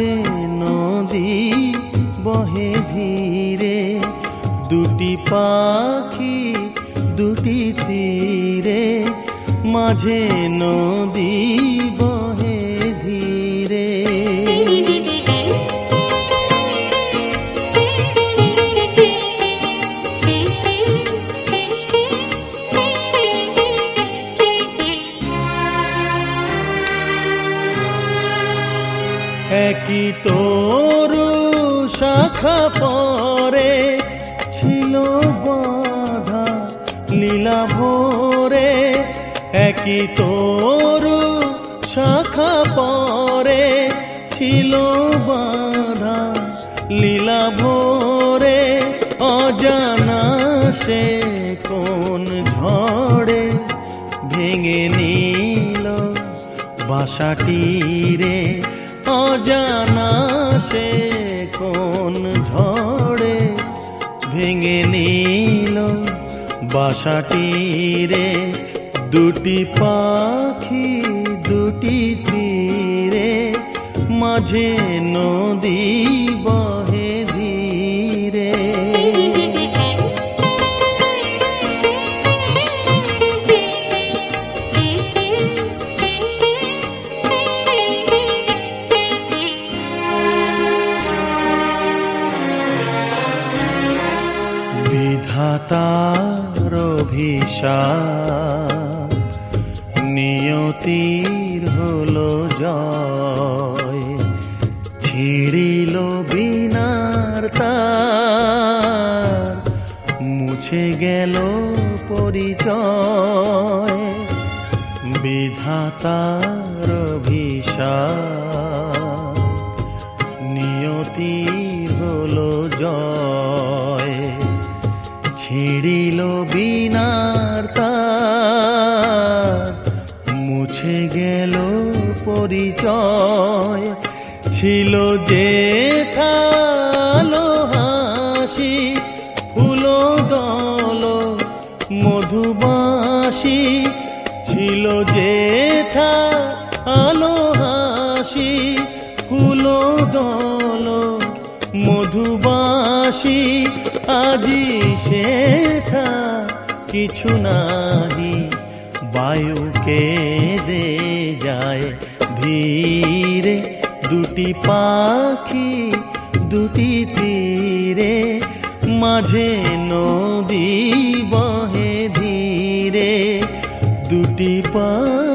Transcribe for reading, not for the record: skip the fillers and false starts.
মাঝে নদী বহে ধীরে, দুটি পাখি দুটি তীরে, মাঝে নদী বহে ধীরে। একই তরু শাখা পরে ছিল বাঁধা লীলা ভোরে, একই তরু শাখা পরে ছিল বাঁধা লীলা ভোরে, অজানা সে কোন ঝড়ে ভেঙে নিল বাসাটি রে, অজানা সে কোন ঝড়ে ভেঙে নিল বাসাটি রে। দুটি পাখি দুটি তীরে, মাঝে নদী বহে ধীরে। বিধাতার অভিশাপ নিয়তির হলো জয়, ছিড়িল বিনার তার, মুছে গেল পরিচয়। বিধাতার অভিশাপ নিয়তির হলো জয়, ছিড়িল বিনার তার, মুছে গেল পরিচয়। ছিল যে থালো হাসি ফুল দল মধুবাসী, ছিল যে থালো হাসি ফুল দল মধুবাসী, আজি সেথা কিছু নাহি বায়ুকে দে যায় ধীরে। দুটি পাখি দুটি তীরে, মাঝে নদী বহে ধীরে। দুটি পাখি